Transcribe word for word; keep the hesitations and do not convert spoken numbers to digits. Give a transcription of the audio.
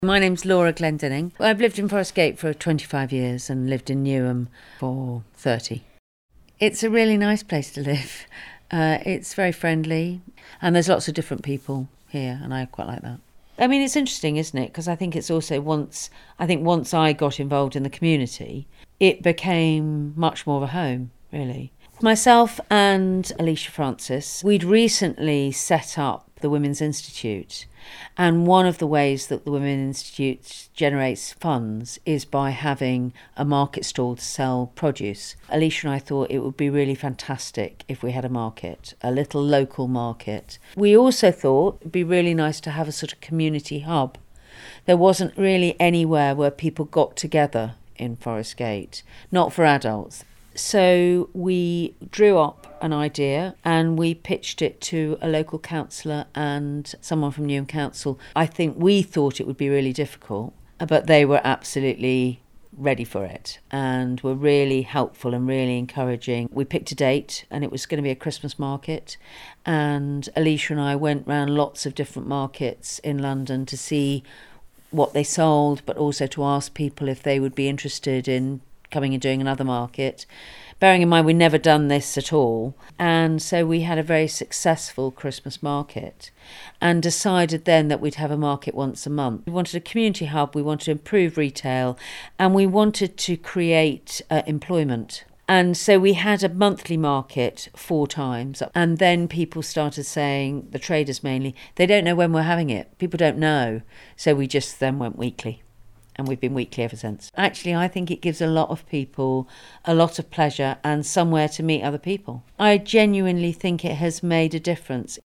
My name's Laura Glendinning. I've lived in Forest Gate for twenty-five years and lived in Newham for thirty. It's a really nice place to live. Uh, it's very friendly and there's lots of different people here and I quite like that. I mean, it's interesting, isn't it? Because I think it's also once, I think once I got involved in the community, it became much more of a home, really. Myself and Alicia Francis, we'd recently set up the Women's Institute, and one of the ways that the Women's Institute generates funds is by having a market stall to sell produce. Alicia and I thought it would be really fantastic if we had a market, a little local market. We also thought it'd be really nice to have a sort of community hub. There wasn't really anywhere where people got together in Forest Gate, not for adults. So we drew up an idea and we pitched it to a local councillor and someone from Newham Council. I think we thought it would be really difficult, but they were absolutely ready for it and were really helpful and really encouraging. We picked a date and it was going to be a Christmas market, and Alicia and I went round lots of different markets in London to see what they sold, but also to ask people if they would be interested in coming and doing another market, bearing in mind we'd never done this at all. And so we had a very successful Christmas market and decided then that we'd have a market once a month. We wanted a community hub, we wanted to improve retail, and we wanted to create uh, employment. And so we had a monthly market four times, and then people started saying, the traders mainly, they don't know when we're having it. People don't know. So we just then went weekly. And we've been weekly ever since. Actually, I think it gives a lot of people a lot of pleasure and somewhere to meet other people. I genuinely think it has made a difference.